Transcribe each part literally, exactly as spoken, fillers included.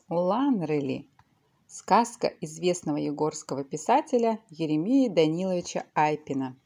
Ланрели. Сказка известного егорского писателя Еремея Даниловича Айпина.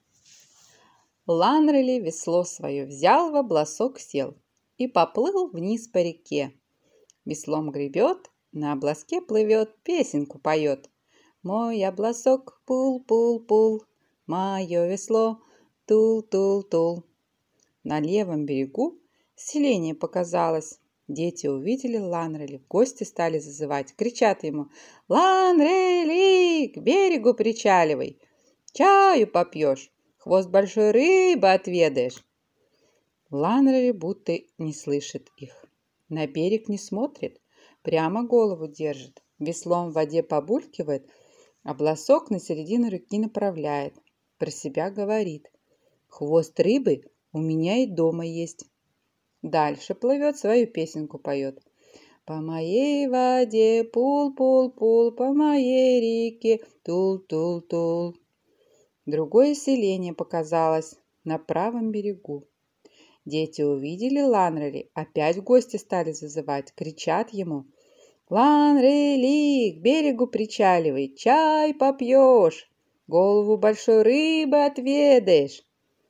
Ланрели весло свое взял, в обласок сел и поплыл вниз по реке. Веслом гребет, на обласке плывет, песенку поет. Мой обласок пул-пул-пул, мое весло тул-тул-тул. На левом берегу селение показалось. Дети увидели Ланрели, в гости стали зазывать, кричат ему: «Ланрели, к берегу причаливай, чаю попьешь, хвост большой рыбы отведаешь». Ланрели будто не слышит их, на берег не смотрит, прямо голову держит, веслом в воде побулькивает, обласок на середину реки направляет, про себя говорит: «Хвост рыбы у меня и дома есть». Дальше плывет, свою песенку поет. По моей воде пул-пул-пул, по моей реке тул-тул-тул. Другое селение показалось на правом берегу. Дети увидели Ланрели, опять в гости стали зазывать, кричат ему: «Ланрели, к берегу причаливай, чай попьешь, голову большой рыбы отведаешь».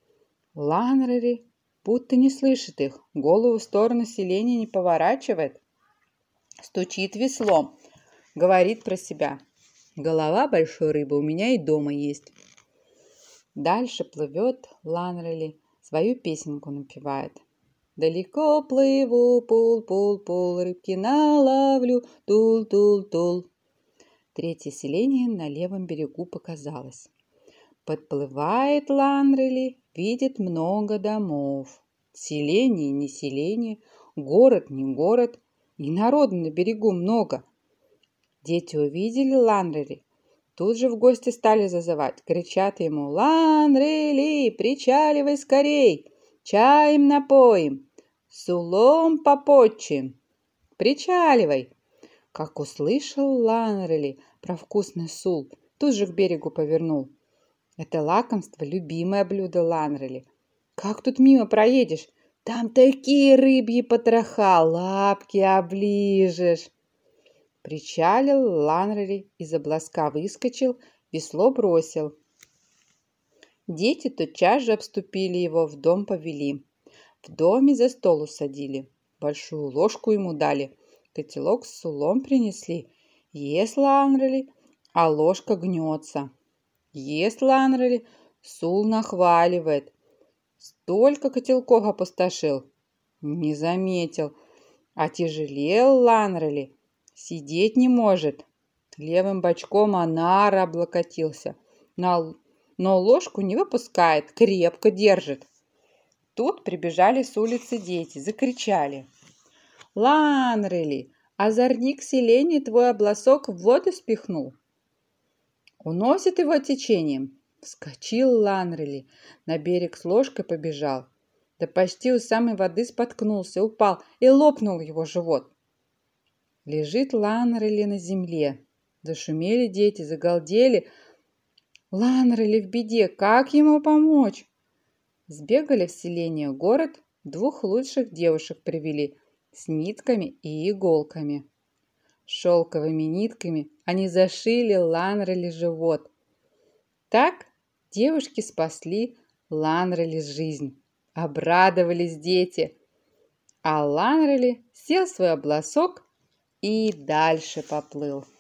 Ланрели будто не слышит их, голову в сторону селения не поворачивает, стучит веслом, говорит про себя: «Голова большой рыбы у меня и дома есть». Дальше плывет Ланрели, свою песенку напевает. Далеко плыву, пул-пул-пул, рыбки наловлю, тул-тул-тул. Третье селение на левом берегу показалось. Подплывает Ланрели, видит много домов. Селение не селение, город не город, и народу на берегу много. Дети увидели Ланрели, тут же в гости стали зазывать, кричат ему: «Ланрели, причаливай скорей, чаем напоим, сулом попотчим, причаливай». Как услышал Ланрели про вкусный сул, тут же к берегу повернул. Это лакомство — любимое блюдо Ланрели. Как тут мимо проедешь? Там такие рыбьи потроха, лапки оближешь. Причалил Ланрели, из обласка выскочил, весло бросил. Дети тотчас же обступили его, в дом повели. В доме за стол усадили, большую ложку ему дали, котелок с сулом принесли. Ест Ланрели, а ложка гнется. Ест Ланрели, сул нахваливает. Столько котелков опустошил, не заметил. Отяжелел Ланрели, сидеть не может. Левым бочком о нар облокотился, но ложку не выпускает, крепко держит. Тут прибежали с улицы дети, закричали: «Ланрели, озорник селения твой обласок в воду спихнул, уносит его течением». Вскочил Ланрели, на берег с ложкой побежал, да почти у самой воды споткнулся, упал и лопнул его живот. Лежит Ланрели на земле, зашумели дети, загалдели. Ланрели в беде, как ему помочь? Сбегали в селение, город, двух лучших девушек привели с нитками и иголками. Шелковыми нитками они зашили Ланрели живот. Так девушки спасли Ланрели жизнь. Обрадовались дети. А Ланрели сел в свой обласок и дальше поплыл.